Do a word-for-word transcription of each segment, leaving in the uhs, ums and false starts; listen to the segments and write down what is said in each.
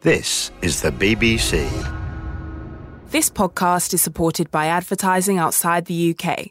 This is the B B C. This podcast is supported by advertising outside the U K.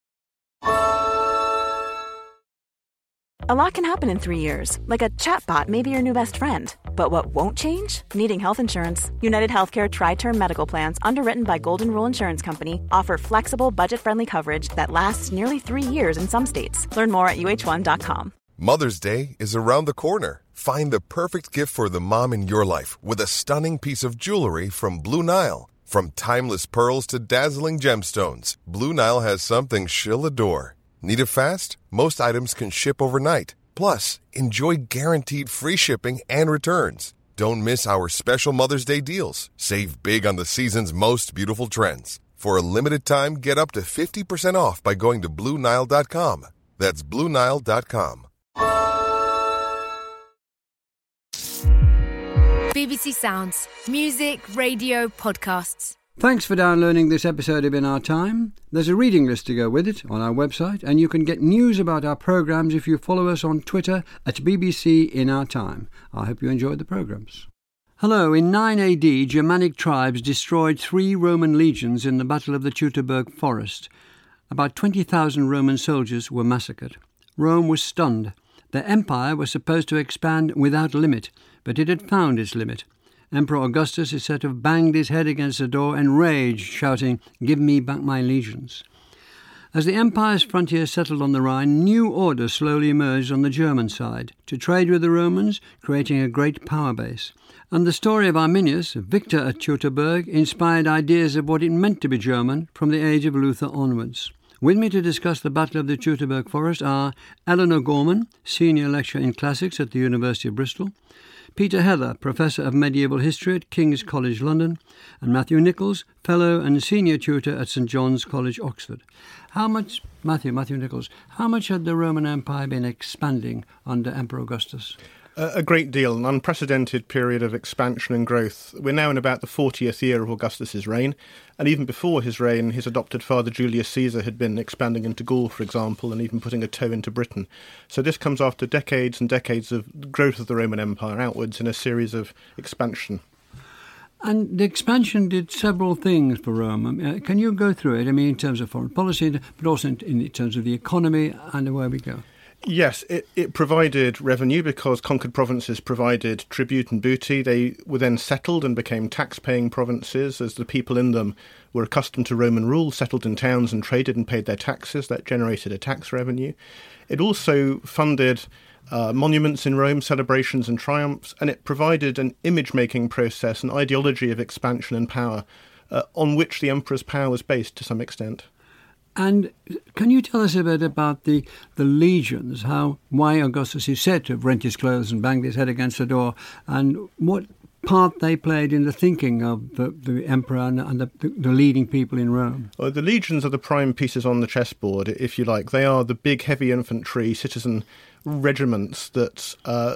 A lot can happen in three years, like a chatbot may be your new best friend. But what won't change? Needing health insurance. United Healthcare Tri-Term Medical Plans, underwritten by Golden Rule Insurance Company, offer flexible, budget-friendly coverage that lasts nearly three years in some states. Learn more at U H one dot com. Mother's Day is around the corner. Find the perfect gift for the mom in your life with a stunning piece of jewelry from Blue Nile. From timeless pearls to dazzling gemstones, Blue Nile has something she'll adore. Need it fast? Most items can ship overnight. Plus, enjoy guaranteed free shipping and returns. Don't miss our special Mother's Day deals. Save big on the season's most beautiful trends. For a limited time, get up to fifty percent off by going to Blue Nile dot com. That's Blue Nile dot com. B B C Sounds. Music, radio, podcasts. Thanks for downloading this episode of In Our Time. There's a reading list to go with it on our website, and you can get news about our programmes if you follow us on Twitter at B B C In Our Time. I hope you enjoyed the programmes. Hello, in nine A D, Germanic tribes destroyed three Roman legions in the Battle of the Teutoburg Forest. About twenty thousand Roman soldiers were massacred. Rome was stunned. Their empire was supposed to expand without limit, but it had found its limit. Emperor Augustus is said to have banged his head against the door, enraged, shouting, "Give me back my legions." As the empire's frontiers settled on the Rhine, new order slowly emerged on the German side, to trade with the Romans, creating a great power base. And the story of Arminius, victor at Teutoburg, inspired ideas of what it meant to be German from the age of Luther onwards. With me to discuss the Battle of the Teutoburg Forest are Eleanor Gorman, Senior Lecturer in Classics at the University of Bristol, Peter Heather, Professor of Medieval History at King's College London, and Matthew Nichols, Fellow and Senior Tutor at St John's College, Oxford. How much, Matthew, Matthew Nichols, how much had the Roman Empire been expanding under Emperor Augustus? A great deal, an unprecedented period of expansion and growth. We're now in about the fortieth year of Augustus's reign, and even before his reign, his adopted father Julius Caesar had been expanding into Gaul, for example, and even putting a toe into Britain. So this comes after decades and decades of growth of the Roman Empire outwards in a series of expansion. And the expansion did several things for Rome. Uh, can you go through it? I mean, in terms of foreign policy, but also in, in terms of the economy and where we go. Yes, it, it provided revenue because conquered provinces provided tribute and booty. They were then settled and became tax-paying provinces as the people in them were accustomed to Roman rule, settled in towns and traded and paid their taxes. That generated a tax revenue. It also funded uh, monuments in Rome, celebrations and triumphs, and it provided an image-making process, an ideology of expansion and power uh, on which the emperor's power was based to some extent. And can you tell us a bit about the, the legions, how why Augustus is said to have rent his clothes and banged his head against the door, and what part they played in the thinking of the, the emperor and, and the, the leading people in Rome? Well, the legions are the prime pieces on the chessboard, if you like. They are the big heavy infantry citizen regiments that uh,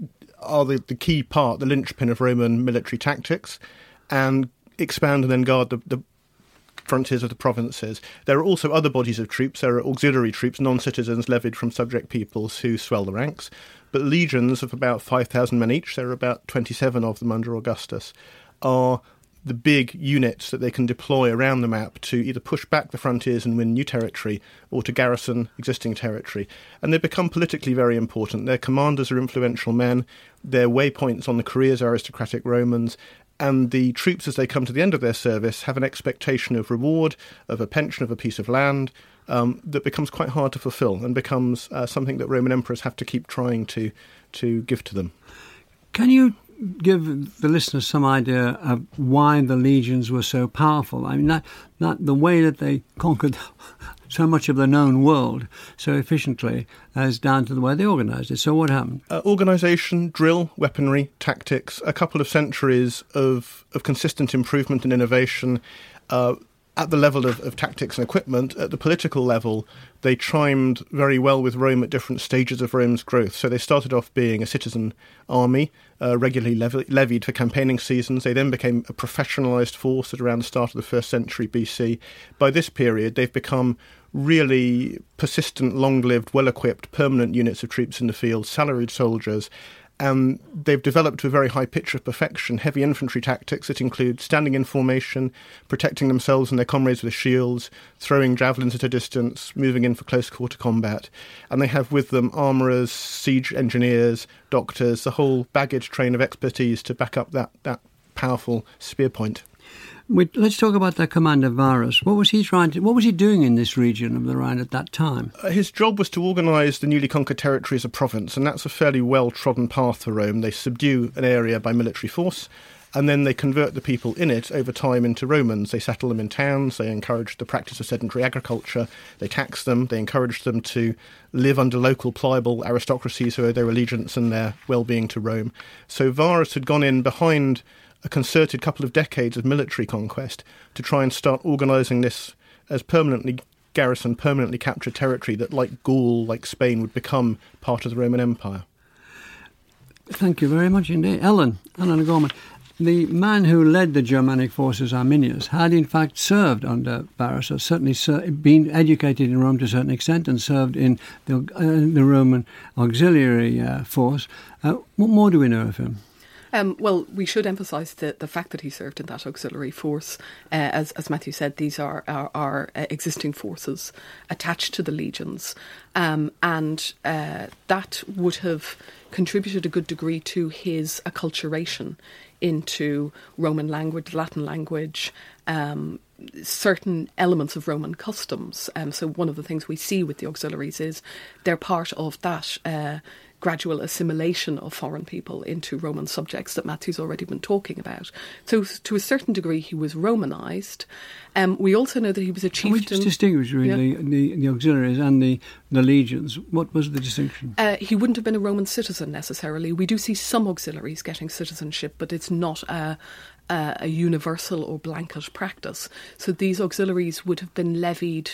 are the, the key part, the linchpin of Roman military tactics, and expand and then guard the, the frontiers of the provinces. There are also other bodies of troops. There are auxiliary troops, non-citizens levied from subject peoples who swell the ranks. But legions of about five thousand men each, there are about twenty-seven of them under Augustus, are the big units that they can deploy around the map to either push back the frontiers and win new territory or to garrison existing territory. And they become politically very important. Their commanders are influential men. They're waypoints on the careers of aristocratic Romans. And the troops, as they come to the end of their service, have an expectation of reward, of a pension, of a piece of land, um, that becomes quite hard to fulfil and becomes uh, something that Roman emperors have to keep trying to to give to them. Can you give the listeners some idea of why the legions were so powerful? I mean, that, that the way that they conquered so much of the known world so efficiently as down to the way they organised it. So what happened? Uh, organisation, drill, weaponry, tactics, a couple of centuries of, of consistent improvement and innovation. Uh, at the level of, of tactics and equipment, at the political level, they chimed very well with Rome at different stages of Rome's growth. So they started off being a citizen army, uh, regularly lev- levied for campaigning seasons. They then became a professionalised force at around the start of the first century B C. By this period, they've become really persistent, long-lived, well-equipped, permanent units of troops in the field, salaried soldiers, And they've developed to a very high pitch of perfection heavy infantry tactics that include standing in formation, protecting themselves and their comrades with shields, throwing javelins at a distance, moving in for close-quarter combat. And they have with them armourers, siege engineers, doctors, the whole baggage train of expertise to back up that, that powerful spear point. We, let's talk about their commander, Varus. What was he trying to? What was he doing in this region of the Rhine at that time? Uh, his job was to organise the newly conquered territory as a province, and that's a fairly well-trodden path for Rome. They subdue an area by military force, and then they convert the people in it over time into Romans. They settle them in towns, they encourage the practice of sedentary agriculture, they tax them, they encourage them to live under local pliable aristocracies who owe their allegiance and their well-being to Rome. So Varus had gone in behind a concerted couple of decades of military conquest to try and start organising this as permanently garrisoned, permanently captured territory that, like Gaul, like Spain, would become part of the Roman Empire. Thank you very much indeed. Ellen, Ellen O'Gorman, the man who led the Germanic forces, Arminius, had in fact served under Varus, or certainly ser- been educated in Rome to a certain extent and served in the, uh, the Roman auxiliary uh, force. Uh, what more do we know of him? Um, well, we should emphasise the, the fact that he served in that auxiliary force. Uh, as, as Matthew said, these are, are, are uh, existing forces attached to the legions. Um, and uh, that would have contributed a good degree to his acculturation into Roman language, Latin language, um, certain elements of Roman customs. Um, so one of the things we see with the auxiliaries is they're part of that uh, gradual assimilation of foreign people into Roman subjects that Matthew's already been talking about. So to a certain degree he was Romanised. Um, we also know that he was a chieftain. Can we just distinguish really yeah. the, the, the auxiliaries and the, the legions? What was the distinction? Uh, he wouldn't have been a Roman citizen necessarily. We do see some auxiliaries getting citizenship, but it's not a, a, a universal or blanket practice. So these auxiliaries would have been levied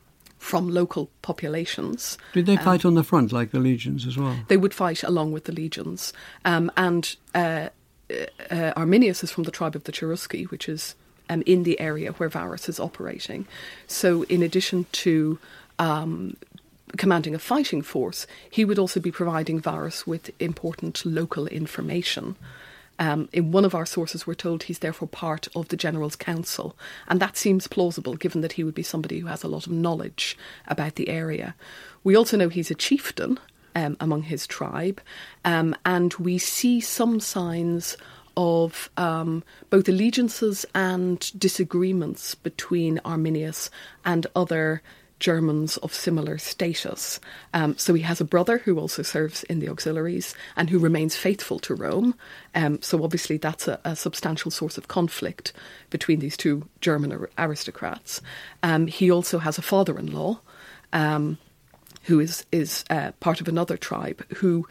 from local populations. Did they fight um, on the front like the legions as well? They would fight along with the legions. Um, and uh, uh, Arminius is from the tribe of the Cherusci, which is um, in the area where Varus is operating. So in addition to um, commanding a fighting force, he would also be providing Varus with important local information. Um, in one of our sources, we're told he's therefore part of the General's Council, and that seems plausible given that he would be somebody who has a lot of knowledge about the area. We also know he's a chieftain um, among his tribe, um, and we see some signs of um, both allegiances and disagreements between Arminius and other Germans of similar status. Um, so he has a brother who also serves in the auxiliaries and who remains faithful to Rome. Um, so obviously that's a, a substantial source of conflict between these two German aristocrats. Um, he also has a father-in-law um, who is, is uh, part of another tribe who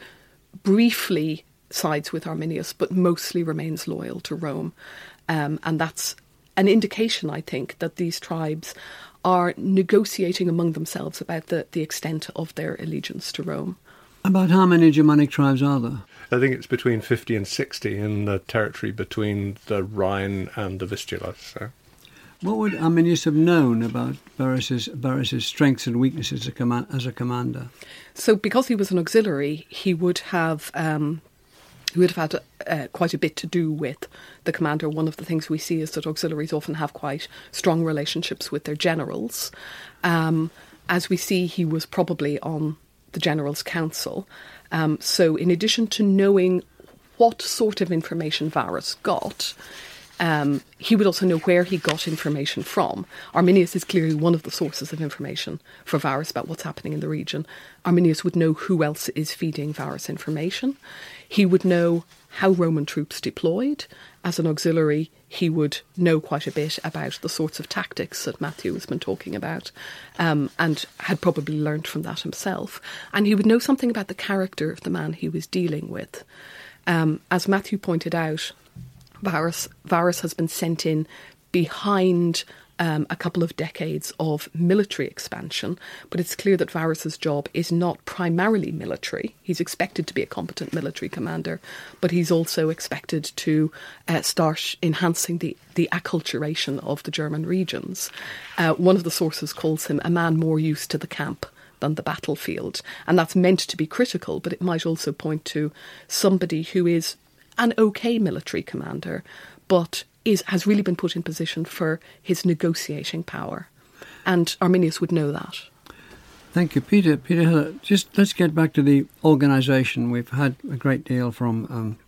briefly sides with Arminius but mostly remains loyal to Rome. Um, and that's an indication, I think, that these tribes are negotiating among themselves about the, the extent of their allegiance to Rome. About how many Germanic tribes are there? I think it's between fifty and sixty in the territory between the Rhine and the Vistula. So. What would Arminius have known about Varus's, Varus's strengths and weaknesses as a, command, as a commander? So because he was an auxiliary, he would have... Um, He would have had uh, quite a bit to do with the commander. One of the things we see is that auxiliaries often have quite strong relationships with their generals. Um, as we see, he was probably on the General's Council. Um, so in addition to knowing what sort of information Varus got, um, he would also know where he got information from. Arminius is clearly one of the sources of information for Varus about what's happening in the region. Arminius would know who else is feeding Varus information. He would know how Roman troops deployed. As an auxiliary, he would know quite a bit about the sorts of tactics that Matthew has been talking about, um, and had probably learned from that himself. And he would know something about the character of the man he was dealing with. Um, as Matthew pointed out, Varus, Varus has been sent in behind Um, a couple of decades of military expansion, but it's clear that Varus's job is not primarily military. He's expected to be a competent military commander, but he's also expected to uh, start enhancing the, the acculturation of the German regions. Uh, one of the sources calls him a man more used to the camp than the battlefield. And that's meant to be critical, but it might also point to somebody who is an okay military commander, but is has really been put in position for his negotiating power. And Arminius would know that. Thank you, Peter. Peter Heller, just let's get back to the organisation. We've had a great deal from, um,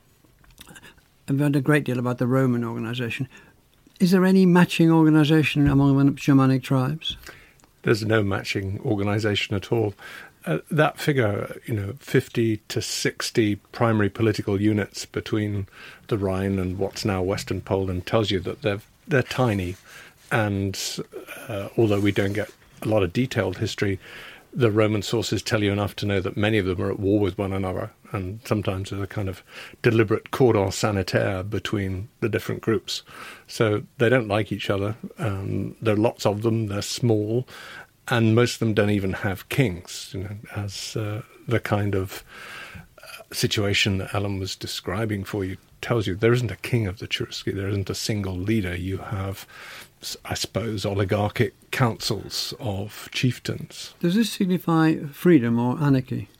we've had a great deal about the Roman organisation. Is there any matching organisation among the Germanic tribes? There's no matching organisation at all. Uh, that figure, you know, fifty to sixty primary political units between the Rhine and what's now Western Poland tells you that they're they're tiny, and uh, although we don't get a lot of detailed history, the Roman sources tell you enough to know that many of them are at war with one another, and sometimes there's a kind of deliberate cordon sanitaire between the different groups. So they don't like each other. Um, there are lots of them. They're small, and most of them don't even have kings, you know, as uh, the kind of uh, situation that Alan was describing for you tells you. There isn't a king of the Cherusci. There isn't a single leader. You have, I suppose, oligarchic councils of chieftains. Does this signify freedom or anarchy?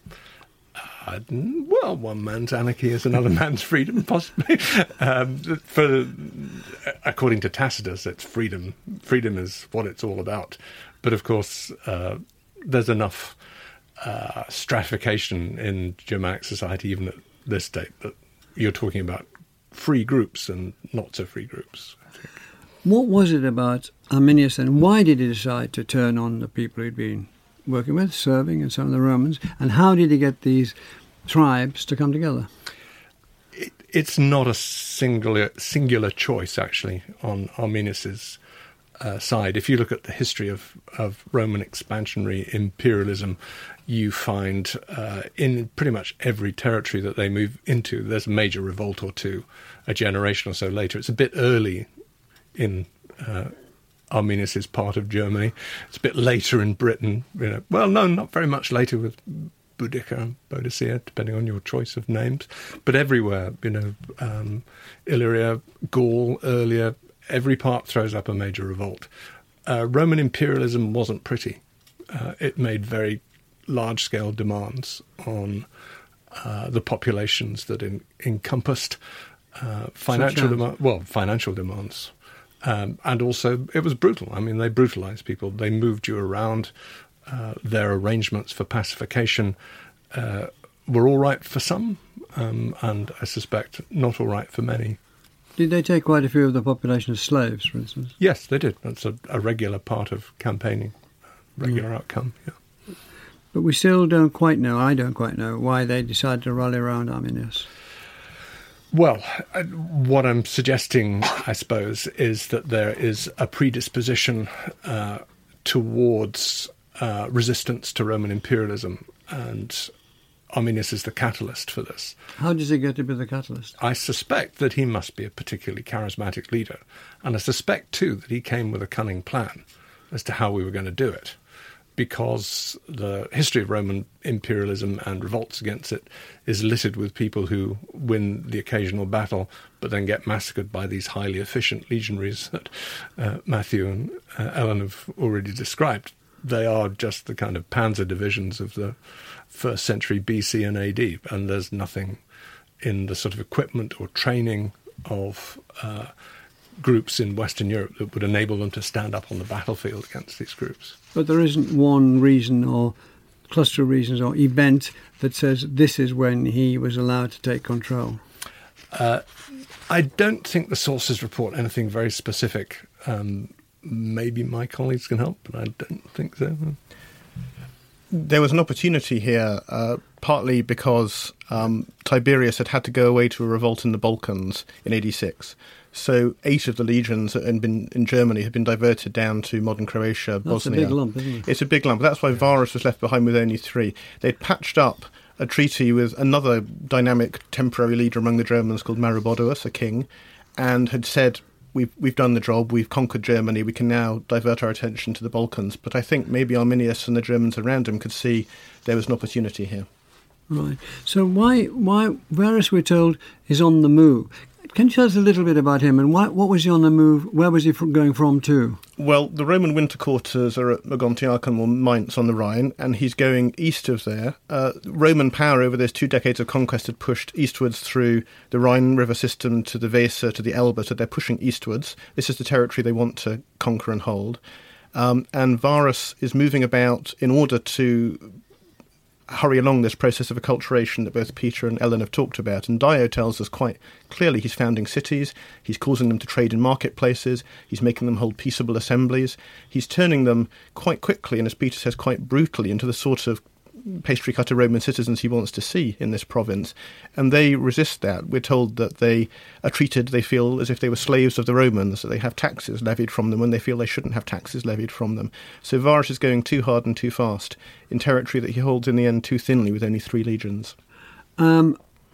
Uh, well, one man's anarchy is another man's freedom, possibly. Um, for, according to Tacitus, it's freedom. Freedom is what it's all about. But of course, uh, there's enough uh, stratification in Germanic society, even at this date, that you're talking about free groups and not so free groups, I think. What was it about Arminius and why did he decide to turn on the people he'd been working with, serving, and some of the Romans? And how did he get these tribes to come together? It, it's not a singular, singular choice, actually, on Arminius's Uh, side. If you look at the history of, of Roman expansionary imperialism, you find uh, in pretty much every territory that they move into, there's a major revolt or two a generation or so later. It's a bit early in uh, Arminius's part of Germany. It's a bit later in Britain. You know, well, no, not very much later with Boudica and Boadicea, depending on your choice of names. But everywhere, you know, um, Illyria, Gaul, earlier, every part throws up a major revolt. Uh, Roman imperialism wasn't pretty. Uh, it made very large-scale demands on uh, the populations that in, encompassed uh, financial demand, well, financial demands, um, and also it was brutal. I mean, they brutalized people. They moved you around. Uh, their arrangements for pacification uh, were all right for some, um, and I suspect not all right for many. Did they take quite a few of the population as slaves, for instance? Yes, they did. That's a, a regular part of campaigning, regular mm. outcome, yeah. But we still don't quite know, I don't quite know, why they decided to rally around Arminius. Well, uh, what I'm suggesting, I suppose, is that there is a predisposition uh, towards uh, resistance to Roman imperialism, and Arminius is the catalyst for this. How does he get to be the catalyst? I suspect that he must be a particularly charismatic leader. And I suspect, too, that he came with a cunning plan as to how we were going to do it. Because the history of Roman imperialism and revolts against it is littered with people who win the occasional battle, but then get massacred by these highly efficient legionaries that uh, Matthew and uh, Ellen have already described. They are just the kind of panzer divisions of the first century B C and A D, and there's nothing in the sort of equipment or training of uh, groups in Western Europe that would enable them to stand up on the battlefield against these groups. But there isn't one reason or cluster of reasons or event that says this is when he was allowed to take control? Uh, I don't think the sources report anything very specific. Um, maybe my colleagues can help, but I don't think so. There was an opportunity here, uh, partly because um, Tiberius had had to go away to a revolt in the Balkans in A D six. So eight of the legions that had been in Germany had been diverted down to modern Croatia, That's Bosnia. That's a big lump, isn't it? It's a big lump. That's why Varus was left behind with only three. They'd patched up a treaty with another dynamic temporary leader among the Germans called Maroboduus, a king, and had said, We've we've done the job, we've conquered Germany, we can now divert our attention to the Balkans. But I think maybe Arminius and the Germans around him could see there was an opportunity here. Right. So why, why Varus, we're told, is on the move. can you tell us a little bit about him and what, what was he on the move? Where was he from, going from to? Well, the Roman winter quarters are at Mogontiacum or Mainz on the Rhine, and he's going east of there. Uh, Roman power over those two decades of conquest had pushed eastwards through the Rhine river system to the Weser, to the Elbe, so they're pushing eastwards. This is the territory they want to conquer and hold. Um, and Varus is moving about in order to hurry along this process of acculturation that both Peter and Ellen have talked about. And Dio tells us quite clearly he's founding cities, he's causing them to trade in marketplaces, he's making them hold peaceable assemblies, he's turning them quite quickly, and as Peter says, quite brutally, into the sort of pastry cutter Roman citizens he wants to see in this province. And they resist that. We're told that they are treated, they feel, as if they were slaves of the Romans, that they have taxes levied from them when they feel they shouldn't have taxes levied from them. So Varus is going too hard and too fast in territory that he holds in the end too thinly with only three legions. Um,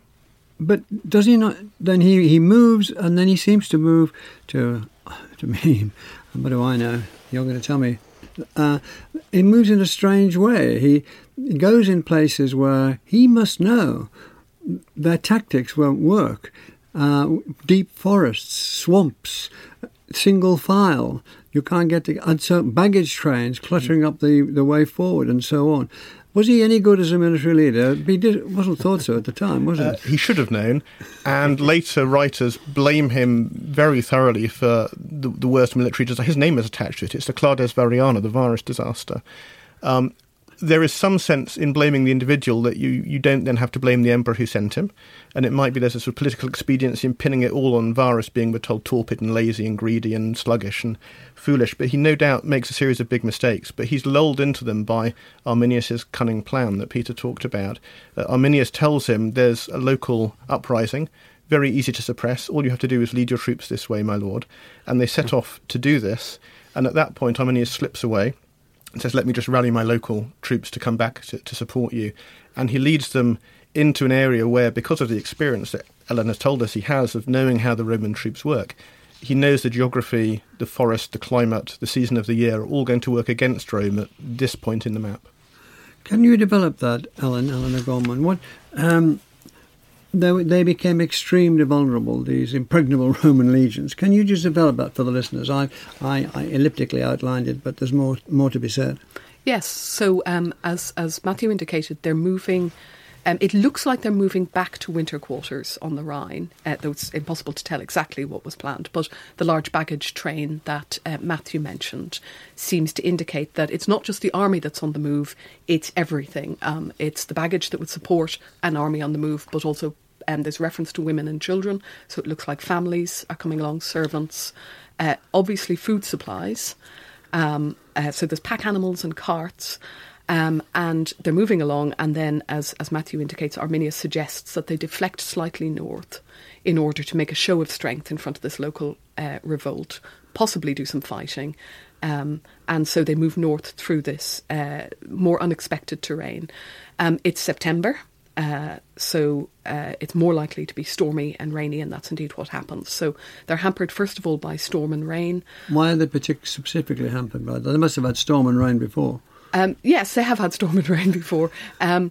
but does he not, then he, he moves, and then he seems to move to, to me, what do I know? You're going to tell me. Uh, he moves in a strange way. He, he goes in places where he must know their tactics won't work. Uh, deep forests, swamps, single file. You can't get the and so baggage trains cluttering up the, the way forward and so on. Was he any good as a military leader? He did, wasn't thought so at the time, was it? Uh, he should have known, and later writers blame him very thoroughly for the, the worst military disaster. His name is attached to it. It's the Clades Variana, the Varus disaster. Um, there is some sense in blaming the individual that you, you don't then have to blame the emperor who sent him, and it might be there's a sort of political expediency in pinning it all on Varus being, we're told, torpid and lazy and greedy and sluggish and foolish, but he no doubt makes a series of big mistakes, but he's lulled into them by Arminius's cunning plan that Peter talked about. Uh, Arminius tells him there's a local uprising, very easy to suppress, all you have to do is lead your troops this way, my lord, and they set off to do this, and at that point Arminius slips away and says, let me just rally my local troops to come back to, to support you. And he leads them into an area where, because of the experience that Ellen has told us he has of knowing how the Roman troops work, he knows the geography, the forest, the climate, the season of the year are all going to work against Rome at this point in the map. Can you develop that, Ellen, Eleanor Gorman? What, um, they, they became extremely vulnerable, these impregnable Roman legions. Can you just develop that for the listeners? I, I, I elliptically outlined it, but there's more more to be said. Yes, so um, as, as Matthew indicated, they're moving... Um, it looks like they're moving back to winter quarters on the Rhine, uh, though it's impossible to tell exactly what was planned. But the large baggage train that uh, Matthew mentioned seems to indicate that it's not just the army that's on the move, it's everything. Um, it's the baggage that would support an army on the move, but also um, there's reference to women and children, so it looks like families are coming along, servants, uh, obviously food supplies. Um, uh, so there's pack animals and carts. Um, and they're moving along, and then, as, as Matthew indicates, Arminius suggests that they deflect slightly north in order to make a show of strength in front of this local uh, revolt, possibly do some fighting. Um, and so they move north through this uh, more unexpected terrain. Um, it's September, uh, so uh, it's more likely to be stormy and rainy, and that's indeed what happens. So they're hampered, first of all, by storm and rain. Why are they partic- specifically hampered by that? They must have had storm and rain before. Um, yes, they have had storm and rain before. Um,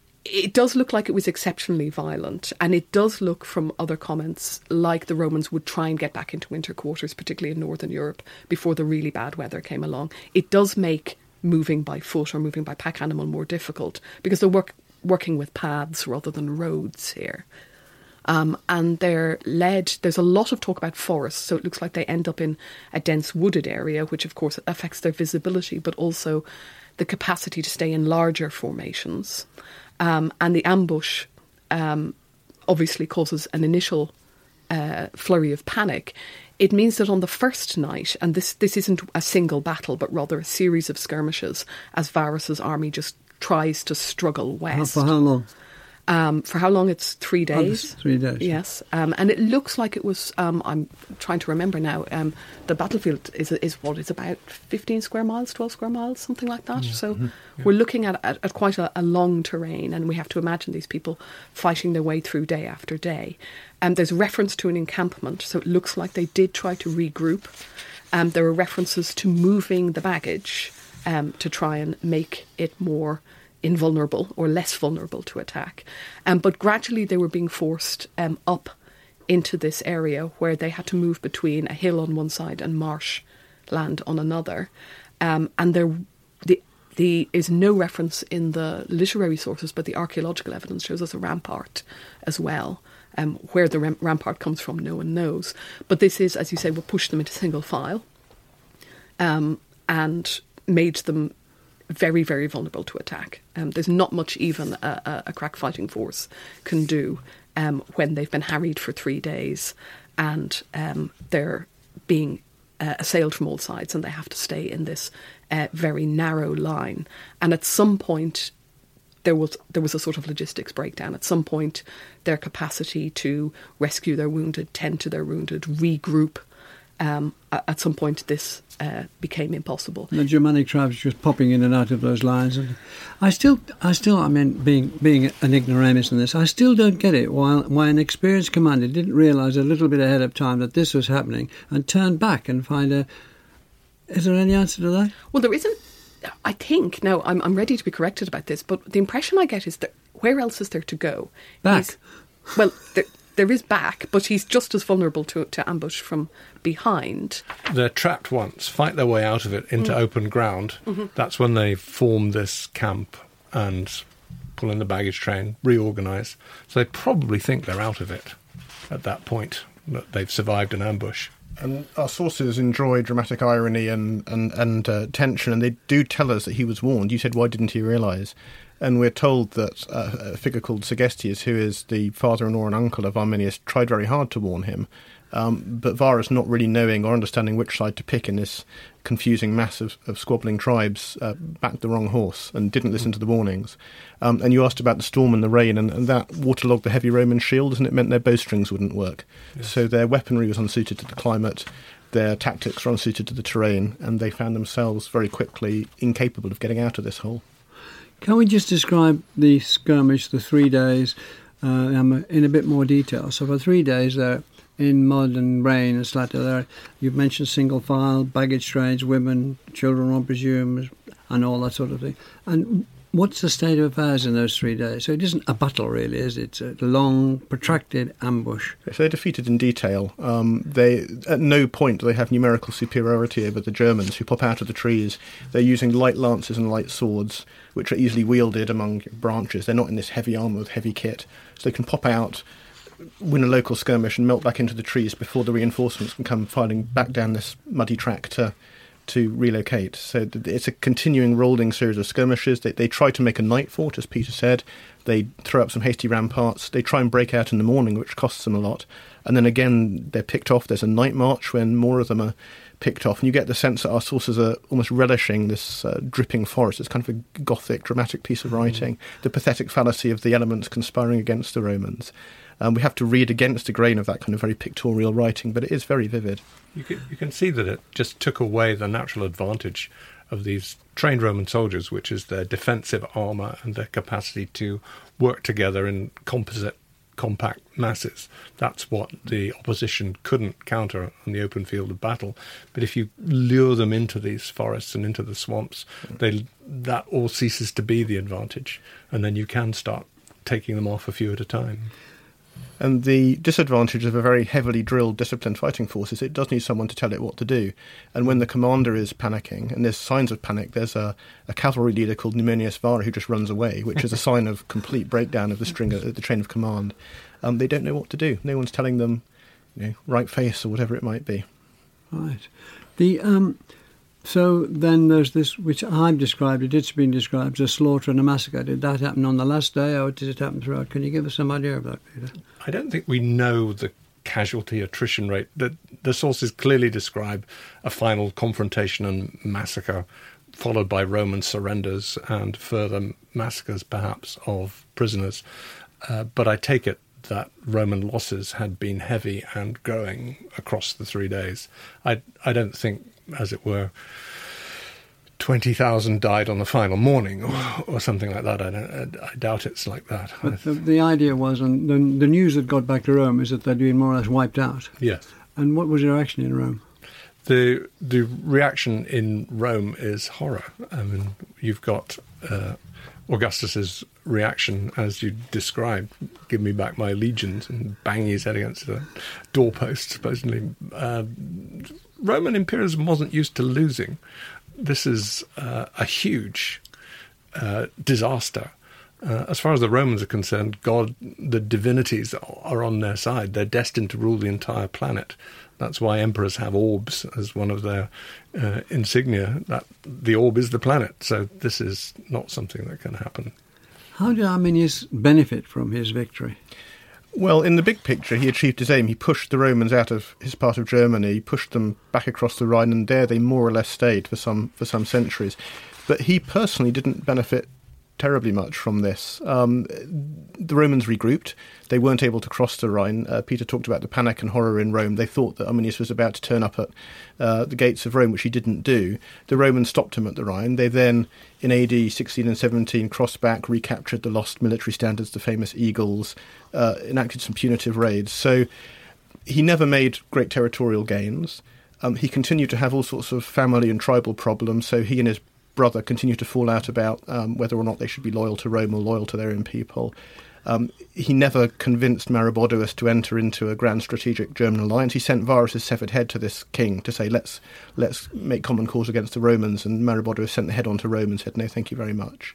it does look like it was exceptionally violent, and it does look, from other comments, like the Romans would try and get back into winter quarters, particularly in Northern Europe, before the really bad weather came along. It does make moving by foot or moving by pack animal more difficult, because they're work, working with paths rather than roads here. Um, and they're led, there's a lot of talk about forests, so it looks like they end up in a dense wooded area, which of course affects their visibility, but also the capacity to stay in larger formations. Um, and the ambush um, obviously causes an initial uh, flurry of panic. It means that on the first night, and this, this isn't a single battle, but rather a series of skirmishes, as Varus's army just tries to struggle west. For how long? Um, for how long? It's three days. Oh, three days. Yes. Um, and it looks like it was, um, I'm trying to remember now, um, the battlefield is is what, it's about fifteen square miles, twelve square miles, something like that. Yeah. So mm-hmm. yeah. we're looking at, at, at quite a, a long terrain, and we have to imagine these people fighting their way through day after day. And um, there's reference to an encampment, so it looks like they did try to regroup. Um, there are references to moving the baggage um, to try and make it more invulnerable or less vulnerable to attack. Um, but gradually they were being forced um, up into this area where they had to move between a hill on one side and marsh land on another. Um, and there the, the is no reference in the literary sources, but the archaeological evidence shows us a rampart as well. Um, where the ram- rampart comes from, no one knows. But this is, as you say, what pushed them into single file um, and made them very, very vulnerable to attack. Um, there's not much even a, a, a crack fighting force can do um, when they've been harried for three days and um, they're being uh, assailed from all sides, and they have to stay in this uh, very narrow line. And at some point, there was there was a sort of logistics breakdown. At some point, their capacity to rescue their wounded, tend to their wounded, regroup, um, at some point this uh, became impossible. The Germanic tribes just popping in and out of those lines. And I still, I still, I mean, being being an ignoramus in this, I still don't get it why, why an experienced commander didn't realise a little bit ahead of time that this was happening and turned back and find a... Is there any answer to that? Well, there isn't. I think, now, I'm I'm ready to be corrected about this, but the impression I get is that where else is there to go? Back. He's, well, there, there is back, but he's just as vulnerable to, to ambush from behind. They're trapped once, fight their way out of it into mm. open ground. Mm-hmm. That's when they form this camp and pull in the baggage train, reorganise. So they probably think they're out of it at that point, that they've survived an ambush. And our sources enjoy dramatic irony and and, and uh, tension, and they do tell us that he was warned. You said, why didn't he realise? And we're told that uh, a figure called Segestius, who is the father-in-law and uncle of Arminius, tried very hard to warn him. Um, but Varus, not really knowing or understanding which side to pick in this confusing mass of, of squabbling tribes, uh, backed the wrong horse and didn't listen to the warnings. Um, and you asked about the storm and the rain, and, and that waterlogged the heavy Roman shields, and it meant their bowstrings wouldn't work. Yes. So their weaponry was unsuited to the climate, their tactics were unsuited to the terrain, and they found themselves very quickly incapable of getting out of this hole. Can we just describe the skirmish, the three days, uh, in a bit more detail? So for three days they're in mud and rain and slatter there. You've mentioned single file, baggage trains, women, children, I presume, and all that sort of thing. And what's the state of affairs in those three days? So it isn't a battle, really, is it? It's a long, protracted ambush. So they're defeated in detail. Um, they at no point do they have numerical superiority over the Germans, who pop out of the trees. They're using light lances and light swords, which are easily wielded among branches. They're not in this heavy armour with heavy kit. So they can pop out, win a local skirmish and melt back into the trees before the reinforcements can come filing back down this muddy track to to relocate. So it's a continuing rolling series of skirmishes. They, they try to make a night fort, as Peter said. They throw up some hasty ramparts. They try and break out in the morning, which costs them a lot. And then again, they're picked off. There's a night march when more of them are picked off. And you get the sense that our sources are almost relishing this uh, dripping forest. It's kind of a gothic, dramatic piece of writing. Mm. The pathetic fallacy of the elements conspiring against the Romans. Um, we have to read against the grain of that kind of very pictorial writing, but it is very vivid. You can, you can see that it just took away the natural advantage of these trained Roman soldiers, which is their defensive armour and their capacity to work together in composite, compact masses. That's what the opposition couldn't counter on the open field of battle. But if you lure them into these forests and into the swamps, they, that all ceases to be the advantage, and then you can start taking them off a few at a time. And the disadvantage of a very heavily drilled, disciplined fighting force is it does need someone to tell it what to do. And when the commander is panicking, and there's signs of panic, there's a, a cavalry leader called Pneumonius Vara who just runs away, which is a sign of complete breakdown of the string, of the chain of command. Um, they don't know what to do. No one's telling them, you know, right face or whatever it might be. Right. The um, so then there's this, which I've described, it it's been described as a slaughter and a massacre. Did that happen on the last day, or did it happen throughout? Can you give us some idea of that, Peter? I don't think we know the casualty attrition rate. The, the sources clearly describe a final confrontation and massacre, followed by Roman surrenders and further massacres, perhaps, of prisoners. Uh, but I take it that Roman losses had been heavy and growing across the three days. I, I don't think, as it were, twenty thousand died on the final morning or, or something like that. I, don't, I doubt it's like that. But the, the idea was, and the, the news that got back to Rome is that they'd been more or less wiped out. Yes. And what was your reaction in Rome? The the reaction in Rome is horror. I mean, you've got uh, Augustus's reaction as you described, give me back my legions, and banging his head against the doorpost, supposedly. Uh, Roman imperialism wasn't used to losing. This is uh, a huge uh, disaster. Uh, as far as the Romans are concerned, God, the divinities are on their side. They're destined to rule the entire planet. That's why emperors have orbs as one of their uh, insignia. That the orb is the planet. So this is not something that can happen. How did Arminius benefit from his victory? Well, in the big picture, he achieved his aim. He pushed the Romans out of his part of Germany, he pushed them back across the Rhine, and there they more or less stayed for some for some centuries. But he personally didn't benefit terribly much from this. Um, the Romans regrouped. They weren't able to cross the Rhine. Uh, Peter talked about the panic and horror in Rome. They thought that Arminius was about to turn up at uh, the gates of Rome, which he didn't do. The Romans stopped him at the Rhine. They then, in A D sixteen and seventeen, crossed back, recaptured the lost military standards, the famous eagles, uh, enacted some punitive raids. So he never made great territorial gains. Um, he continued to have all sorts of family and tribal problems, so he and his brother continued to fall out about um, whether or not they should be loyal to Rome or loyal to their own people. Um, he never convinced Maroboduus to enter into a grand strategic German alliance. He sent Varus's severed head to this king to say, let's let's make common cause against the Romans, and Maroboduus sent the head on to Rome and said, no, thank you very much.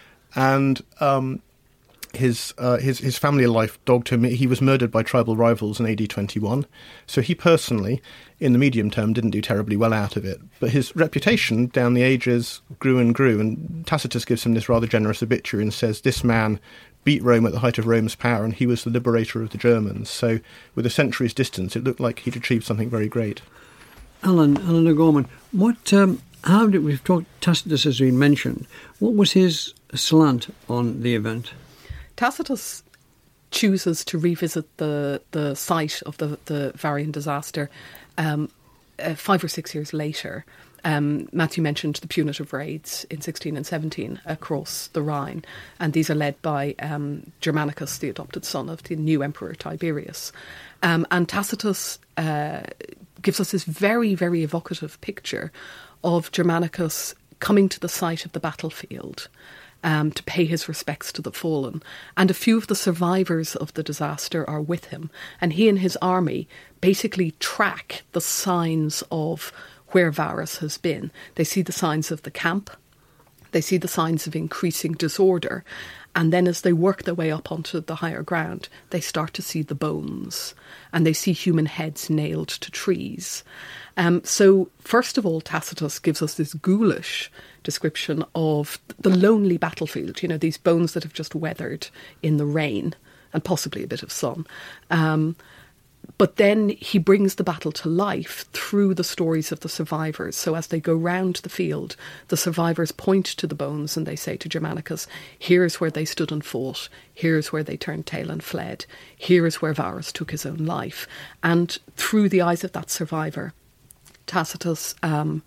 And um, his, uh, his his family life dogged him. He was murdered by tribal rivals in A D twenty-one, so he personally, in the medium term, didn't do terribly well out of it. But his reputation down the ages grew and grew, and Tacitus gives him this rather generous obituary and says, this man beat Rome at the height of Rome's power, and he was the liberator of the Germans. So with a century's distance, it looked like he'd achieved something very great. Alan, Alan O'Gorman, what, um, how did, we've talked, Tacitus has been mentioned, what was his slant on the event? Tacitus chooses to revisit the, the site of the, the Varian disaster um, uh, five or six years later. Um, Matthew mentioned the punitive raids in sixteen and seventeen across the Rhine, and these are led by um, Germanicus, the adopted son of the new emperor Tiberius. Um, and Tacitus uh, gives us this very, very evocative picture of Germanicus coming to the site of the battlefield Um, to pay his respects to the fallen. And a few of the survivors of the disaster are with him. And he and his army basically track the signs of where Varus has been. They see the signs of the camp. They see the signs of increasing disorder. And then as they work their way up onto the higher ground, they start to see the bones. And they see human heads nailed to trees. Um, so, first of all, Tacitus gives us this ghoulish description of the lonely battlefield, you know, these bones that have just weathered in the rain and possibly a bit of sun. Um, but then he brings the battle to life through the stories of the survivors. So as they go round the field, the survivors point to the bones and they say to Germanicus, here's where they stood and fought, here's where they turned tail and fled, here is where Varus took his own life. And through the eyes of that survivor, Tacitus um,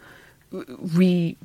re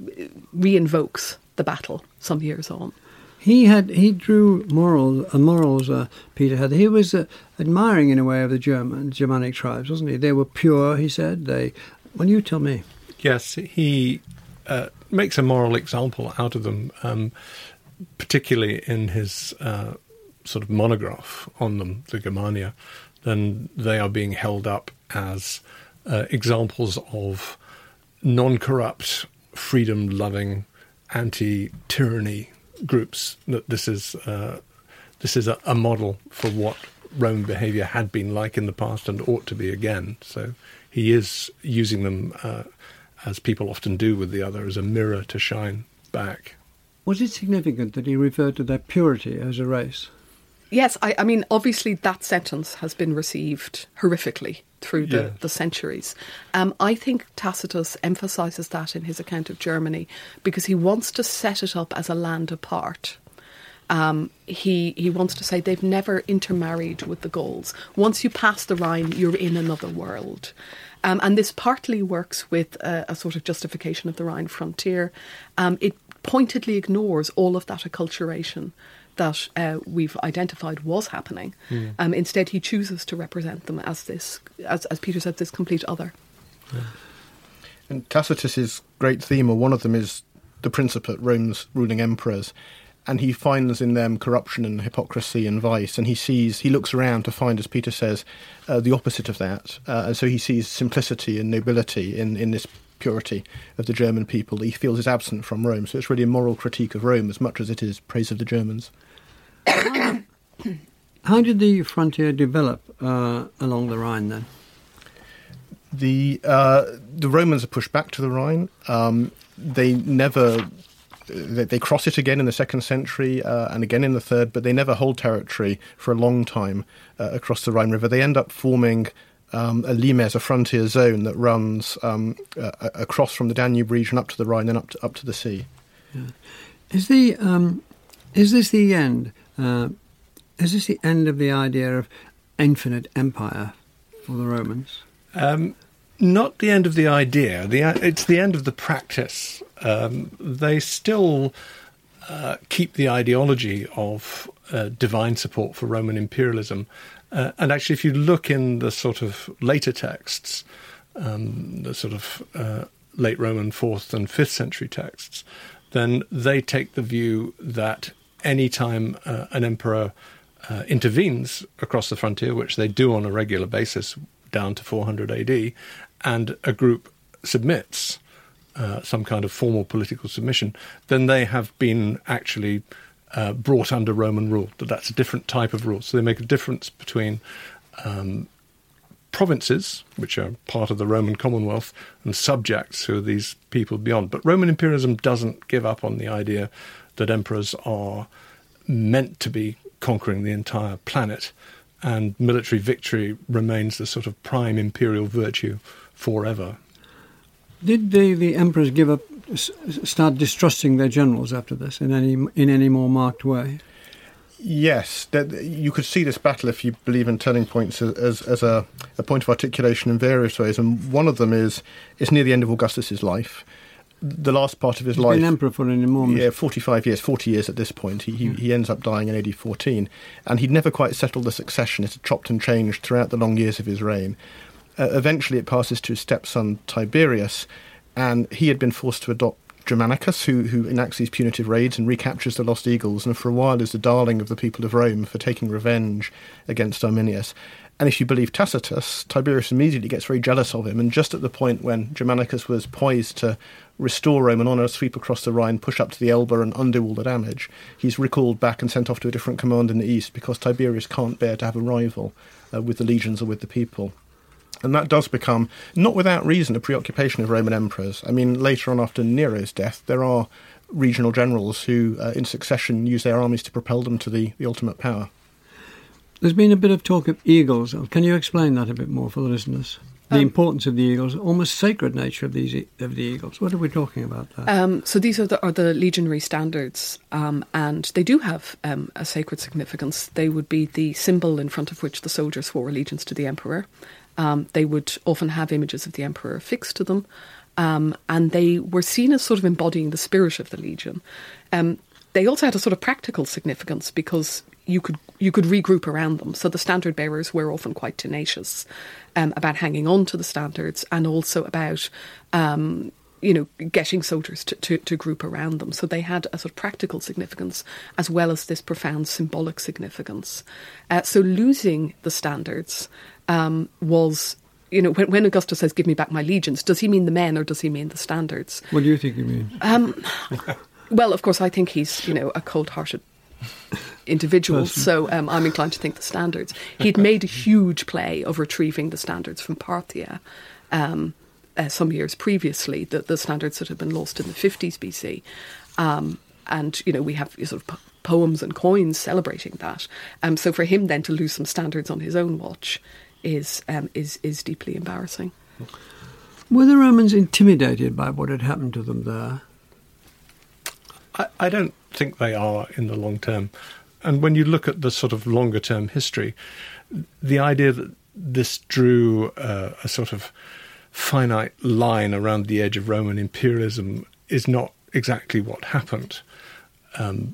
re-invokes the battle some years on. He had he drew moral uh, morals. Uh, Peter had. He was uh, admiring in a way of the German Germanic tribes, wasn't he? They were pure. He said. They. Well, you tell me. Yes, he uh, makes a moral example out of them, um, particularly in his uh, sort of monograph on them, the Germania. Then they are being held up as uh, examples of non-corrupt, freedom-loving, anti-tyranny groups. That this is uh, this is a, a model for what Roman behaviour had been like in the past and ought to be again. So he is using them, uh, as people often do with the other, as a mirror to shine back. Was it significant that he referred to their purity as a race? Yes, I, I mean, obviously that sentence has been received horrifically through the, yeah. the centuries. Um, I think Tacitus emphasises that in his account of Germany because he wants to set it up as a land apart. Um, he he wants to say they've never intermarried with the Gauls. Once you pass the Rhine, you're in another world. Um, and this partly works with a, a sort of justification of the Rhine frontier. Um, it pointedly ignores all of that acculturation that uh, we've identified was happening. Mm. Um, instead, he chooses to represent them as this, as, as Peter said, this complete other. Yeah. And Tacitus's great theme, or one of them, is the Principate, Rome's ruling emperors. and he finds in them corruption and hypocrisy and vice, and he sees, he looks around to find, as Peter says, uh, the opposite of that, uh, and so he sees simplicity and nobility in, in this purity of the German people that he feels is absent from Rome. So it's really a moral critique of Rome as much as it is praise of the Germans. How did the frontier develop uh, along the Rhine then? The uh, the Romans are pushed back to the Rhine. Um, they never they, they cross it again in the second century uh, and again in the third, but they never hold territory for a long time uh, across the Rhine River. They end up forming um, a limes, a frontier zone that runs um, uh, across from the Danube region up to the Rhine and up to, up to the sea. Yeah. Is the um, is this the end? Uh, is this the end of the idea of infinite empire for the Romans? Um, not the end of the idea. The it's the end of the practice. Um, they still uh, keep the ideology of uh, divine support for Roman imperialism. Uh, and actually, if you look in the sort of later texts, um, the sort of uh, late Roman fourth and fifth century texts, then they take the view that any time uh, an emperor uh, intervenes across the frontier, which they do on a regular basis down to four hundred A D, and a group submits uh, some kind of formal political submission, then they have been actually uh, brought under Roman rule. That that's a different type of rule. So they make a difference between um, provinces, which are part of the Roman Commonwealth, and subjects, who are these people beyond. But Roman imperialism doesn't give up on the idea that emperors are meant to be conquering the entire planet, and military victory remains the sort of prime imperial virtue forever. Did the, the emperors give up, s- start distrusting their generals after this in any in any more marked way? Yes, that, you could see this battle, if you believe in turning points, as as a, a point of articulation in various ways. And one of them is it's near the end of Augustus's life. The last part of his He's life... been emperor for an enormous... Yeah, forty-five years, forty years at this point. He, he, Yeah. he ends up dying in A D fourteen. And he'd never quite settled the succession. It had chopped and changed throughout the long years of his reign. Uh, eventually it passes to his stepson Tiberius, and he had been forced to adopt Germanicus, who, who enacts these punitive raids and recaptures the Lost Eagles, and for a while is the darling of the people of Rome for taking revenge against Arminius. And if you believe Tacitus, Tiberius immediately gets very jealous of him, and just at the point when Germanicus was poised to restore Roman honour, sweep across the Rhine, push up to the Elbe and undo all the damage, he's recalled back and sent off to a different command in the east, because Tiberius can't bear to have a rival uh, with the legions or with the people. And that does become, not without reason, a preoccupation of Roman emperors. I mean, later on, after Nero's death, there are regional generals who, uh, in succession, use their armies to propel them to the, the ultimate power. There's been a bit of talk of eagles. Can you explain that a bit more for the listeners? The um, importance of the eagles, almost sacred nature of these of the eagles. What are we talking about there? Um, so these are the, are the legionary standards, um, and they do have um, a sacred significance. They would be the symbol in front of which the soldiers swore allegiance to the emperor. Um, they would often have images of the emperor affixed to them, um, and they were seen as sort of embodying the spirit of the legion. Um, they also had a sort of practical significance because you could you could regroup around them. So the standard bearers were often quite tenacious um, about hanging on to the standards, and also about um, you know getting soldiers to, to, to group around them. So they had a sort of practical significance as well as this profound symbolic significance. Uh, so losing the standards um, was, you know, when, when Augustus says, "Give me back my legions," does he mean the men or does he mean the standards? What do you think he means? Um, well, of course, I think he's, you know, a cold-hearted individual, Person. so um, I'm inclined to think the standards. He'd made a huge play of retrieving the standards from Parthia um, uh, some years previously, the, the standards that had been lost in the fifties B C. Um, and, you know, we have sort of po- poems and coins celebrating that. Um, so for him then to lose some standards on his own watch is um, is is deeply embarrassing. Were the Romans intimidated by what had happened to them there? I, I don't think they are in the long term. And when you look at the sort of longer term history, the idea that this drew uh, a sort of finite line around the edge of Roman imperialism is not exactly what happened. Um,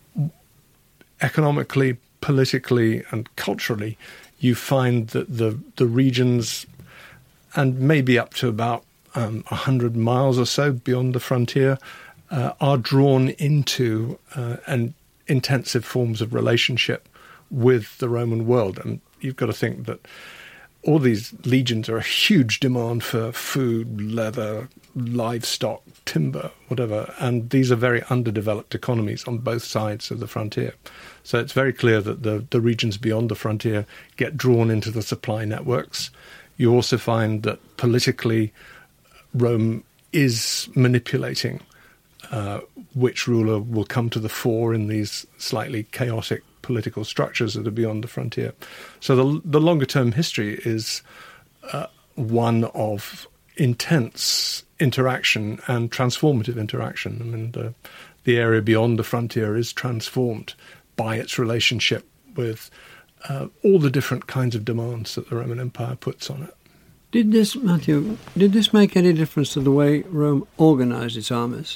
economically, politically, and culturally, you find that the the regions, and maybe up to about um, one hundred miles or so beyond the frontier, uh, are drawn into uh, and intensive forms of relationship with the Roman world. And you've got to think that all these legions are a huge demand for food, leather, livestock, timber, whatever. And these are very underdeveloped economies on both sides of the frontier. So it's very clear that the, the regions beyond the frontier get drawn into the supply networks. You also find that politically, Rome is manipulating uh, which ruler will come to the fore in these slightly chaotic political structures that are beyond the frontier. So the, the longer-term history is uh, one of intense interaction and transformative interaction. I mean, the, the area beyond the frontier is transformed by its relationship with uh, all the different kinds of demands that the Roman Empire puts on it. Did this, Matthew, did this make any difference to the way Rome organised its armies?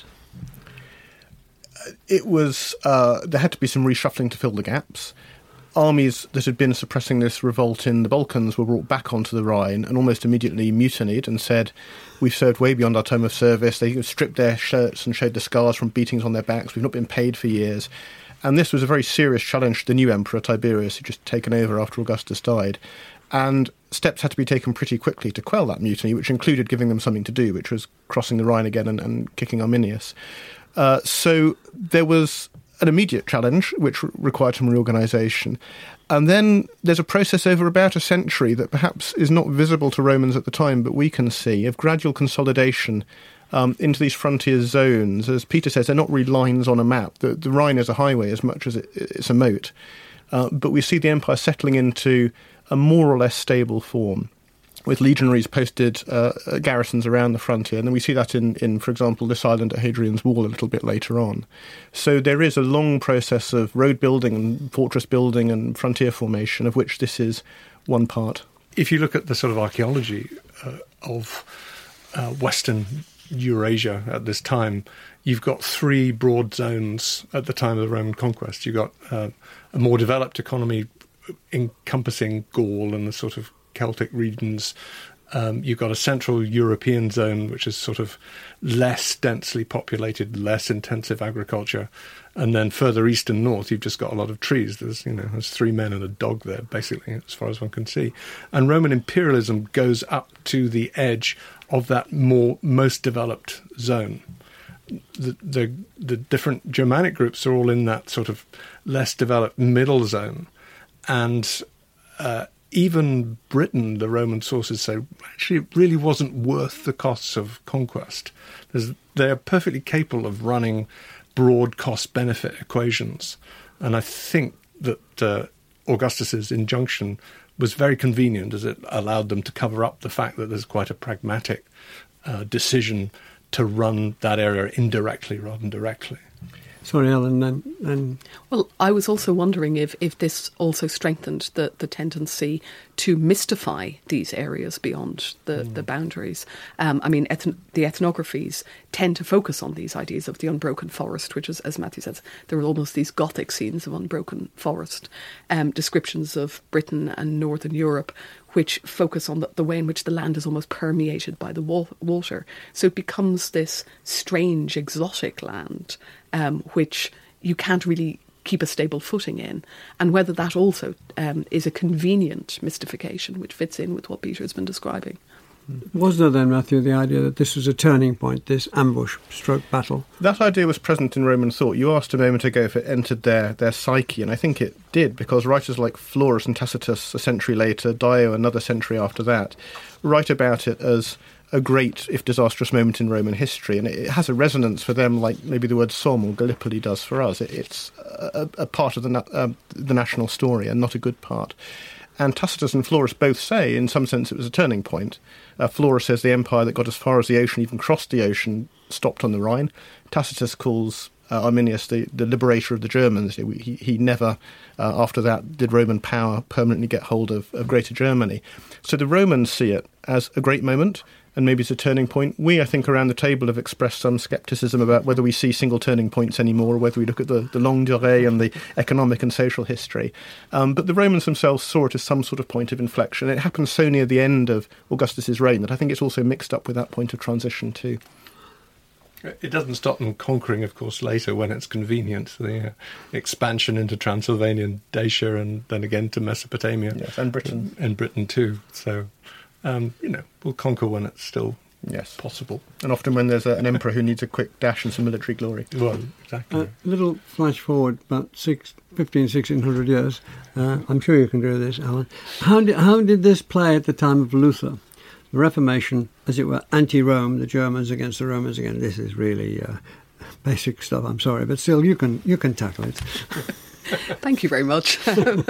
It was, uh, there had to be some reshuffling to fill the gaps. Armies that had been suppressing this revolt in the Balkans were brought back onto the Rhine and almost immediately mutinied and said, we've served way beyond our term of service. They stripped their shirts and showed the scars from beatings on their backs. We've not been paid for years. And this was a very serious challenge to the new emperor, Tiberius, who'd just taken over after Augustus died. And steps had to be taken pretty quickly to quell that mutiny, which included giving them something to do, which was crossing the Rhine again and, and kicking Arminius. Uh, so there was an immediate challenge, which re- required some reorganisation. And then there's a process over about a century that perhaps is not visible to Romans at the time, but we can see, of gradual consolidation um, into these frontier zones. As Peter says, they're not really lines on a map. The, the Rhine is a highway as much as it, it's a moat. Uh, but we see the empire settling into a more or less stable form, with legionaries posted uh, garrisons around the frontier. And then we see that in, in, for example, this island at Hadrian's Wall a little bit later on. So there is a long process of road building and fortress building and frontier formation, of which this is one part. If you look at the sort of archaeology uh, of uh, Western Eurasia at this time, you've got three broad zones at the time of the Roman conquest. You've got uh, a more developed economy encompassing Gaul and the sort of Celtic regions. Um, you've got a central European zone, which is sort of less densely populated, less intensive agriculture. And then further east and north, you've just got a lot of trees. There's, you know, there's three men and a dog there, basically, as far as one can see. And Roman imperialism goes up to the edge of that more most developed zone. The, the, the different Germanic groups are all in that sort of less developed middle zone. And uh, even Britain, the Roman sources say, actually it really wasn't worth the costs of conquest. There's, they're perfectly capable of running broad cost-benefit equations. And I think that uh, Augustus's injunction was very convenient, as it allowed them to cover up the fact that there's quite a pragmatic uh, decision to run that area indirectly rather than directly. Sorry, Ellen. Then, then. Well, I was also wondering if, if this also strengthened the, the tendency to mystify these areas beyond the, mm. the boundaries. Um, I mean, ethn- the ethnographies tend to focus on these ideas of the unbroken forest, which is, as Matthew says, there are almost these Gothic scenes of unbroken forest, um, descriptions of Britain and Northern Europe, which focus on the, the way in which the land is almost permeated by the wa- water. So it becomes this strange, exotic land, um, which you can't really keep a stable footing in. And whether that also um, is a convenient mystification, which fits in with what Peter has been describing. Was there then, Matthew, the idea that this was a turning point, this ambush stroke battle? That idea was present in Roman thought. You asked a moment ago if it entered their, their psyche, and I think it did, because writers like Florus and Tacitus a century later, Dio another century after that, write about it as a great, if disastrous, moment in Roman history, and it has a resonance for them like maybe the word Somme or Gallipoli does for us. It, it's a, a part of the, uh, the national story and not a good part. And Tacitus and Florus both say, in some sense, it was a turning point. Uh, Florus says the empire that got as far as the ocean, even crossed the ocean, stopped on the Rhine. Tacitus calls uh, Arminius the, the liberator of the Germans. He, he never, uh, after that, did Roman power permanently get hold of, of Greater Germany. So the Romans see it as a great moment, and maybe it's a turning point. We, I think, around the table have expressed some scepticism about whether we see single turning points anymore, or whether we look at the, the longue durée and the economic and social history. Um, but the Romans themselves saw it as some sort of point of inflection. It happened so near the end of Augustus's reign that I think it's also mixed up with that point of transition too. It doesn't stop them conquering, of course, later when it's convenient. The uh, expansion into Transylvania and Dacia, and then again to Mesopotamia. Yes, and Britain. And Britain too. So, um, you know, we'll conquer when it's still yes. possible. And often when there's a, an emperor who needs a quick dash and some military glory. Well, exactly. A uh, little flash forward about six, fifteen, sixteen hundred years. Uh, I'm sure you can do this, Alan. How did, how did this play at the time of Luther? The Reformation, as it were, anti-Rome, the Germans against the Romans again. This is really uh, basic stuff, I'm sorry, but still, you can you can tackle it. Thank you very much.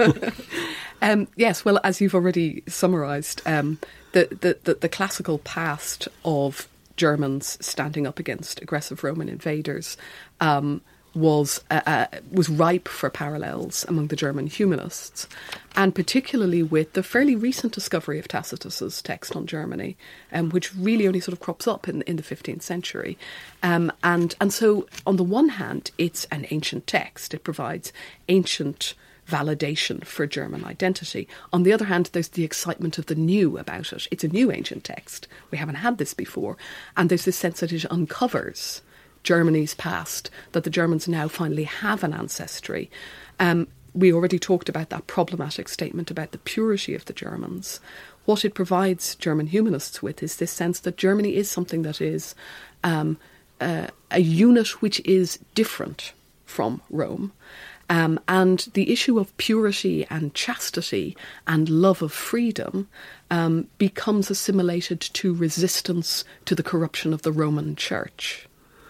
um, yes, well, as you've already summarised, um, the, the, the, the classical past of Germans standing up against aggressive Roman invaders um, was uh, uh, was ripe for parallels among the German humanists, and particularly with the fairly recent discovery of Tacitus's text on Germany, um, which really only sort of crops up in, in the fifteenth century. Um, and, and so, on the one hand, it's an ancient text. It provides ancient validation for German identity. On the other hand, there's the excitement of the new about it. It's a new ancient text. We haven't had this before. And there's this sense that it uncovers Germany's past, that the Germans now finally have an ancestry. Um, we already talked about that problematic statement about the purity of the Germans. What it provides German humanists with is this sense that Germany is something that is um, uh, a unit which is different from Rome. Um, and the issue of purity and chastity and love of freedom um, becomes assimilated to resistance to the corruption of the Roman Church.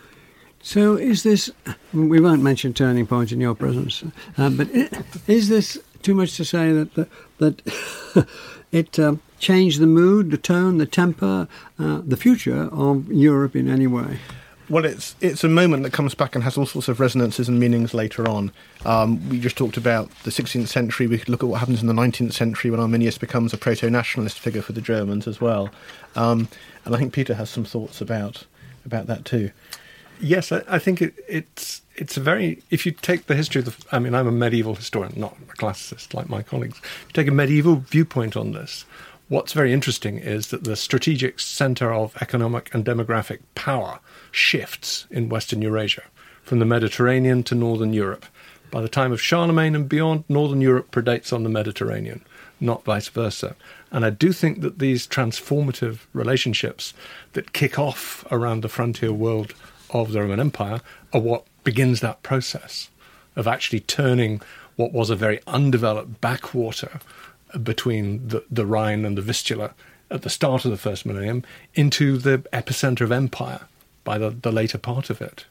So is this, we won't mention Turning Point in your presence, uh, but is this too much to say that the, that it um, changed the mood, the tone, the temper, uh, the future of Europe in any way? Well, it's it's a moment that comes back and has all sorts of resonances and meanings later on. Um, we just talked about the sixteenth century. We could look at what happens in the nineteenth century when Arminius becomes a proto-nationalist figure for the Germans as well. Um, and I think Peter has some thoughts about about that too. Yes, I, I think it, it's it's a very, if you take the history of the, I mean, I'm a medieval historian, not a classicist like my colleagues. If you take a medieval viewpoint on this, what's very interesting is that the strategic centre of economic and demographic power shifts in Western Eurasia, from the Mediterranean to Northern Europe. By the time of Charlemagne and beyond, Northern Europe predates on the Mediterranean, not vice versa. And I do think that these transformative relationships that kick off around the frontier world of the Roman Empire are what begins that process of actually turning what was a very undeveloped backwater between the, the Rhine and the Vistula at the start of the first millennium into the epicenter of empire by the, the later part of it.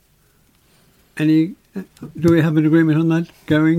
Any, do we have an agreement on that going?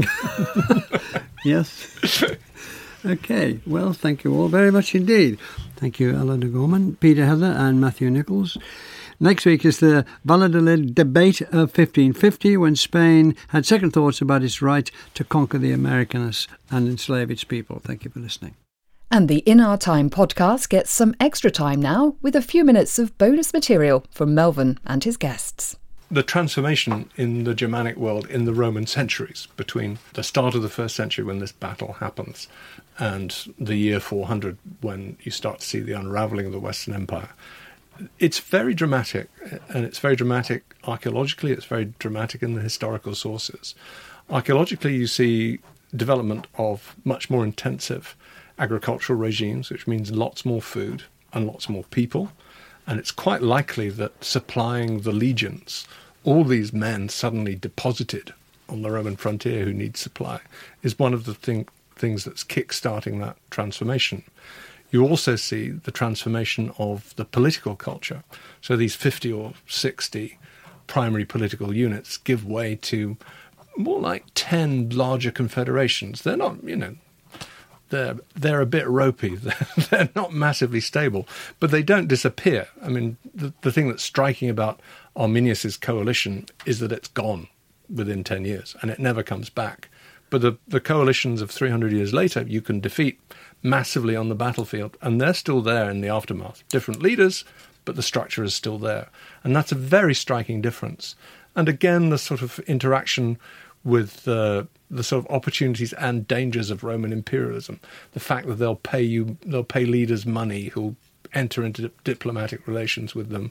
Yes? Okay, well, thank you all very much indeed. Thank you, Alan O'Gorman, Peter Heather and Matthew Nichols. Next week is the Valladolid debate of fifteen fifty, when Spain had second thoughts about its right to conquer the Americans and enslave its people. Thank you for listening. And the In Our Time podcast gets some extra time now with a few minutes of bonus material from Melvyn and his guests. The transformation in the Germanic world in the Roman centuries between the start of the first century when this battle happens and the year four hundred when you start to see the unravelling of the Western Empire. It's very dramatic, and it's very dramatic archaeologically, it's very dramatic in the historical sources. Archaeologically, you see development of much more intensive agricultural regimes, which means lots more food and lots more people. And it's quite likely that supplying the legions, all these men suddenly deposited on the Roman frontier who need supply, is one of the thing, things that's kick-starting that transformation. You also see the transformation of the political culture. So these fifty or sixty primary political units give way to more like ten larger confederations. They're not, you know, they're they're a bit ropey. They're, they're not massively stable, but they don't disappear. I mean, the, the thing that's striking about Arminius's coalition is that it's gone within ten years and it never comes back. But the, the coalitions of three hundred years later, you can defeat massively on the battlefield, and they're still there in the aftermath. Different leaders, but the structure is still there. And that's a very striking difference. And again, the sort of interaction with uh, the sort of opportunities and dangers of Roman imperialism. The fact that they'll pay you, they'll pay leaders money who'll enter into diplomatic relations with them.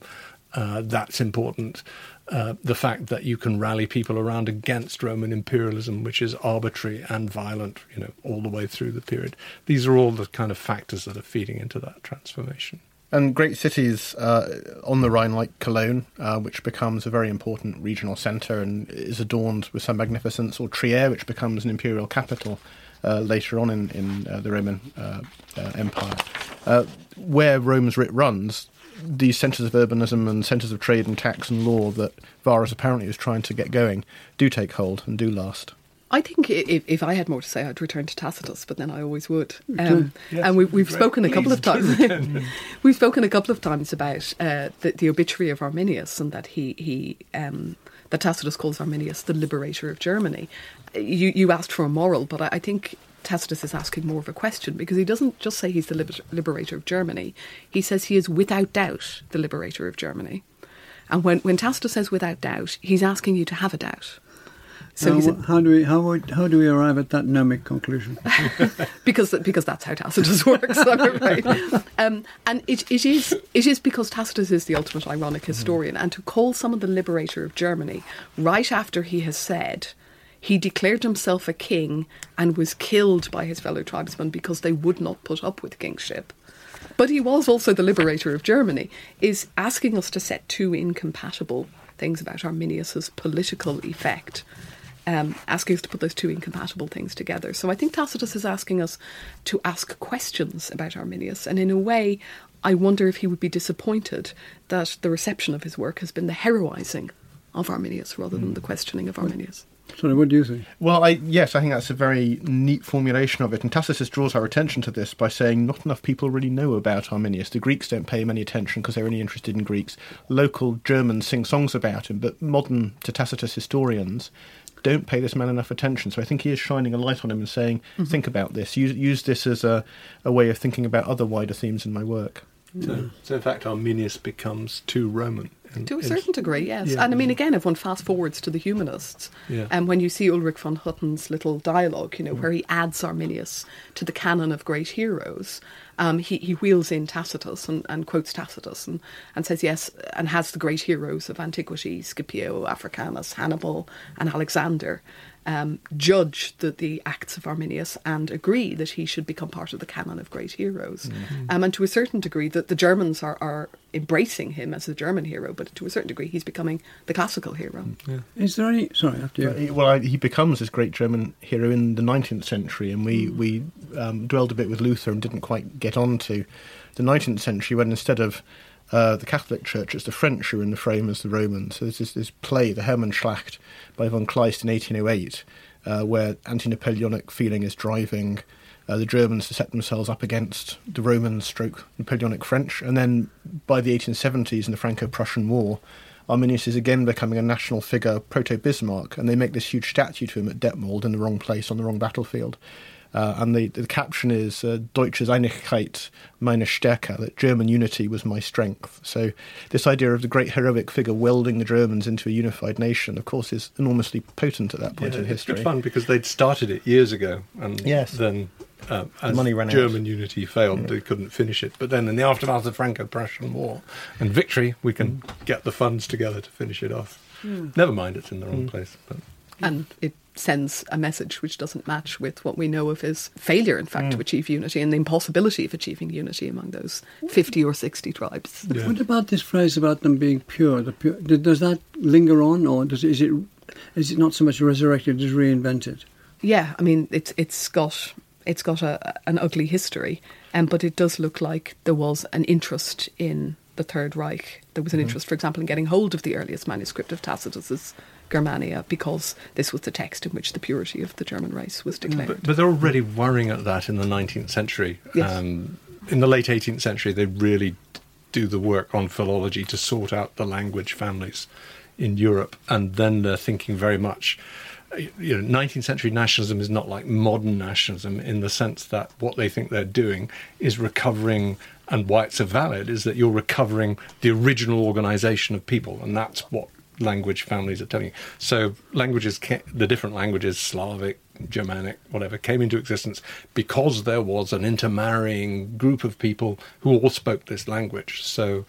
Uh, that's important. Uh, the fact that you can rally people around against Roman imperialism, which is arbitrary and violent, you know, all the way through the period. These are all the kind of factors that are feeding into that transformation. And great cities uh, on the Rhine, like Cologne, uh, which becomes a very important regional centre and is adorned with some magnificence, or Trier, which becomes an imperial capital uh, later on in, in uh, the Roman uh, uh, Empire. Uh, where Rome's writ runs, these centres of urbanism and centres of trade and tax and law that Varus apparently is trying to get going do take hold and do last. I think if, if I had more to say, I'd return to Tacitus, but then I always would. Um, yes, and we, we've spoken a couple of please times. We've spoken a couple of times about uh, the, the obituary of Arminius, and that he he um, that Tacitus calls Arminius the liberator of Germany. You you asked for a moral, but I, I think Tacitus is asking more of a question, because he doesn't just say he's the liber- liberator of Germany. He says he is without doubt the liberator of Germany. And when when Tacitus says without doubt, he's asking you to have a doubt. So now, he's a, how do we how would, how do we arrive at that gnomic conclusion? because because that's how Tacitus works, I'm afraid. Um, and it, it is it is because Tacitus is the ultimate ironic historian, and to call someone the liberator of Germany right after he has said he declared himself a king and was killed by his fellow tribesmen because they would not put up with kingship, but he was also the liberator of Germany, is asking us to set two incompatible things about Arminius's political effect. Um, asking us to put those two incompatible things together. So I think Tacitus is asking us to ask questions about Arminius, and in a way I wonder if he would be disappointed that the reception of his work has been the heroising of Arminius rather than the questioning of Arminius. Sorry, what do you think? Well, I, yes, I think that's a very neat formulation of it, and Tacitus draws our attention to this by saying not enough people really know about Arminius. The Greeks don't pay him any attention because they're only interested in Greeks. Local Germans sing songs about him, but modern, to Tacitus historians, don't pay this man enough attention. So I think he is shining a light on him and saying, mm-hmm. think about this, use, use this as a, a way of thinking about other wider themes in my work. So, so in fact, Arminius becomes too Roman. In, to a in, certain degree, yes. Yeah. And I mean, again, if one fast forwards to the humanists, and yeah. um, when you see Ulrich von Hutten's little dialogue, you know, mm. where he adds Arminius to the canon of great heroes, um, he, he wheels in Tacitus and, and quotes Tacitus and, and says, yes, and has the great heroes of antiquity, Scipio, Africanus, Hannibal and Alexander, Um, judge the, the acts of Arminius and agree that he should become part of the canon of great heroes. Mm-hmm. Um, and to a certain degree, that the Germans are, are embracing him as a German hero, but to a certain degree, he's becoming the classical hero. Yeah. Is there any... Sorry, after you. Well, he, well I, he becomes this great German hero in the nineteenth century, and we, mm. we um, dwelled a bit with Luther and didn't quite get on to the nineteenth century, when instead of Uh, the Catholic Church, it's the French who are in the frame as the Romans. So there's this, this play, the Hermannschlacht, by von Kleist in eighteen oh eight, uh, where anti-Napoleonic feeling is driving uh, the Germans to set themselves up against the Roman stroke Napoleonic French. And then by the eighteen seventies in the Franco-Prussian War, Arminius is again becoming a national figure, proto-Bismarck, and they make this huge statue to him at Detmold in the wrong place on the wrong battlefield. Uh, and the, the caption is uh, Deutsche Einigkeit meine Stärke, that German unity was my strength. So this idea of the great heroic figure welding the Germans into a unified nation, of course, is enormously potent at that point yeah, in history. It's good fun because they'd started it years ago, and yes. then uh, as the money ran German out. unity failed, yeah. they couldn't finish it. But then in the aftermath of the Franco-Prussian War and victory, we can get the funds together to finish it off. Mm. Never mind, it's in the wrong mm. place. But. And it sends a message which doesn't match with what we know of his failure, in fact, mm. to achieve unity and the impossibility of achieving unity among those fifty or sixty tribes. Yeah. What about this phrase about them being pure? The pure does that linger on, or does, is it is it not so much resurrected as reinvented? Yeah, I mean, it's it's got it's got a, an ugly history, um, but it does look like there was an interest in the Third Reich. There was an mm-hmm. interest, for example, in getting hold of the earliest manuscript of Tacitus's Germania, because this was the text in which the purity of the German race was declared. But, but they're already worrying at that in the nineteenth century. Yes. Um, in the late eighteenth century, they really do the work on philology to sort out the language families in Europe, and then they're thinking very much... You know, nineteenth century nationalism is not like modern nationalism in the sense that what they think they're doing is recovering, and why it's so valid is that you're recovering the original organisation of people, and that's what language families are telling you. So languages, the different languages, Slavic, Germanic, whatever, came into existence because there was an intermarrying group of people who all spoke this language. So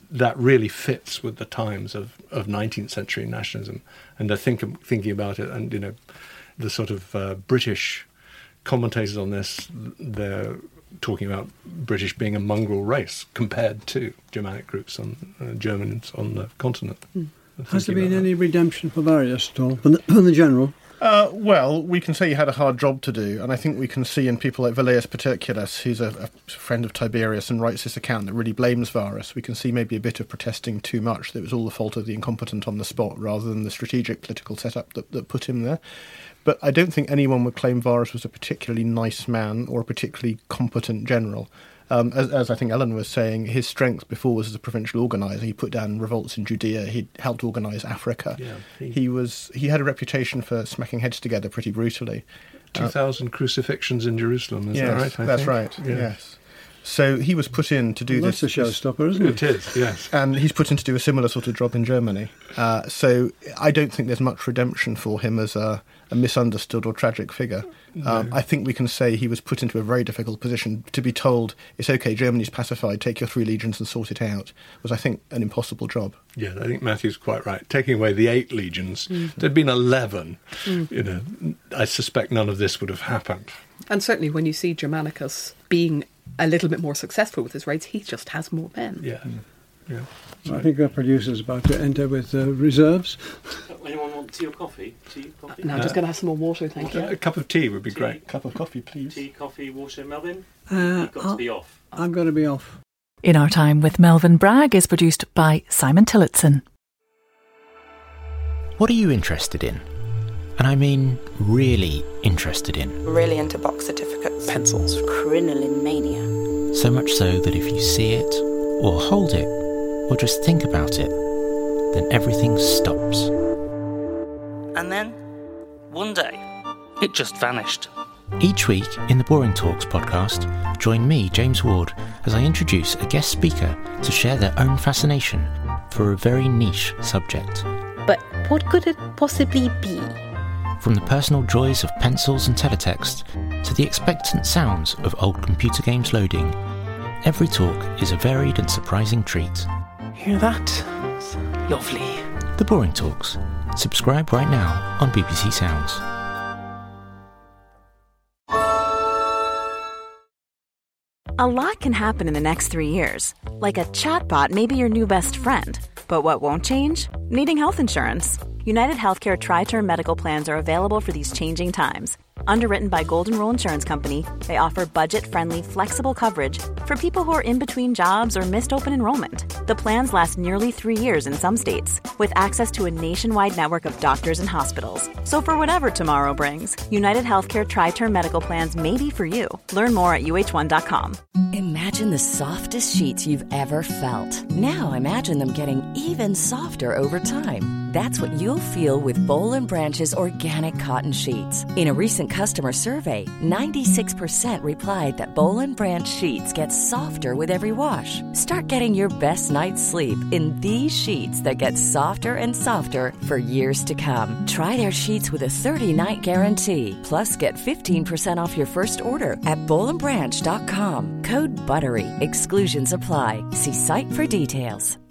that really fits with the times of, of nineteenth century nationalism, and they're think, thinking about it, and you know, the sort of uh, British commentators on this, they're talking about British being a mongrel race compared to Germanic groups on uh, Germans on the continent. Mm. Has there been any redemption for Varius at all, from the, from the general? Uh, well, we can say he had a hard job to do, and I think we can see in people like Velleius Paterculus, who's a, a friend of Tiberius and writes this account that really blames Varus. We can see maybe a bit of protesting too much, that it was all the fault of the incompetent on the spot rather than the strategic political setup that, that put him there. But I don't think anyone would claim Varus was a particularly nice man or a particularly competent general. Um, as, as I think Ellen was saying, his strength before was as a provincial organiser. He put down revolts in Judea. He helped organise Africa. Yeah, he, he was he had a reputation for smacking heads together pretty brutally. Two thousand uh, crucifixions in Jerusalem. Is yes, that right? I that's think? right. Yeah. Yes. So he was put in to do well, this. That's a showstopper, isn't it? It is, yes. And he's put in to do a similar sort of job in Germany. Uh, so I don't think there's much redemption for him as a, a misunderstood or tragic figure. No. Um, I think we can say he was put into a very difficult position. To be told, it's OK, Germany's pacified, take your three legions and sort it out, was, I think, an impossible job. Yeah, I think Matthew's quite right. Taking away the eight legions, mm. there'd been eleven. Mm. You know, I suspect none of this would have happened. And certainly when you see Germanicus being a little bit more successful with his raids, he just has more men. Yeah, mm. yeah. So I think our producer's about to enter with uh, reserves. Anyone want tea or coffee? Tea, coffee? No, I'm uh, just going to have some more water, thank you. A cup of tea would be tea. great. Cup of coffee, please. Tea, coffee, water, Melvin? Uh, You've got I'll, to be off. I've got to be off. In Our Time with Melvin Bragg is produced by Simon Tillotson. What are you interested in? And I mean really interested in. Really into box certificates. Pencils. Crinoline mania. So much so that if you see it, or hold it, or just think about it, then everything stops. And then, one day, it just vanished. Each week in the Boring Talks podcast, join me, James Ward, as I introduce a guest speaker to share their own fascination for a very niche subject. But what could it possibly be? From the personal joys of pencils and teletext to the expectant sounds of old computer games loading, every talk is a varied and surprising treat. Hear that? It's lovely. The Boring Talks. Subscribe right now on B B C Sounds. A lot can happen in the next three years. Like a chatbot may be your new best friend. But what won't change? Needing health insurance. United Healthcare Tri-Term Medical Plans are available for these changing times. Underwritten by Golden Rule Insurance Company, they offer budget-friendly, flexible coverage for people who are in between jobs or missed open enrollment. The plans last nearly three years in some states, with access to a nationwide network of doctors and hospitals. So for whatever tomorrow brings, United Healthcare Tri-Term Medical Plans may be for you. Learn more at U H one dot com. Imagine the softest sheets you've ever felt. Now imagine them getting even softer over time. That's what you'll feel with Boll and Branch's organic cotton sheets. In a recent customer survey, ninety-six percent replied that Boll and Branch sheets get softer with every wash. Start getting your best night's sleep in these sheets that get softer and softer for years to come. Try their sheets with a thirty-night guarantee. Plus, get fifteen percent off your first order at boll and branch dot com. Code BUTTERY. Exclusions apply. See site for details.